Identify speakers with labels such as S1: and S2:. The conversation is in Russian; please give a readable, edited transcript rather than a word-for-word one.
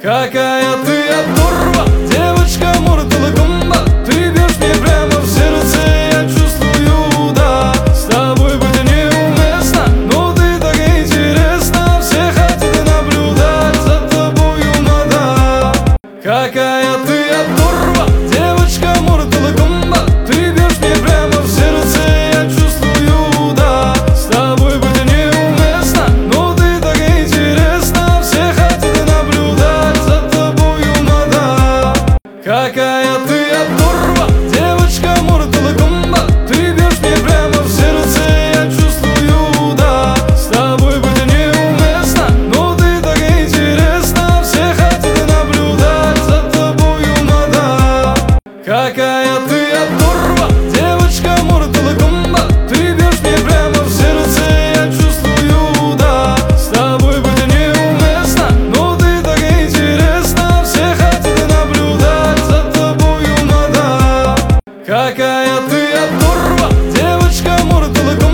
S1: Какая ты оторва, девочка Mortal Kombat. Ты бьешь мне прямо в сердце, я чувствую, да. С тобой быть неуместно, но ты так интересна. Все хотят наблюдать за тобою, мадам. Какая ты оторва, девочка Mortal Kombat. Ты бьешь мне прямо в сердце, я чувствую, да. С тобой быть неуместно, но ты так интересна. Все хотят наблюдать за тобою, мадам. Какая ты оторва, девочка Mortal Kombat. Ты бьешь мне прямо в сердце, я чувствую, да. С тобой быть неуместно, но ты так интересна. Все хотят наблюдать за тобою, мадам. Какая ты оторва, девочка Mortal Kombat. Ты бьешь мне прямо в сердце, я чувствую, да. С тобой быть неуместно, но ты так интересна. Все хотят наблюдать за тобою, мадам. Какая ты оторва, девочка Mortal Kombat.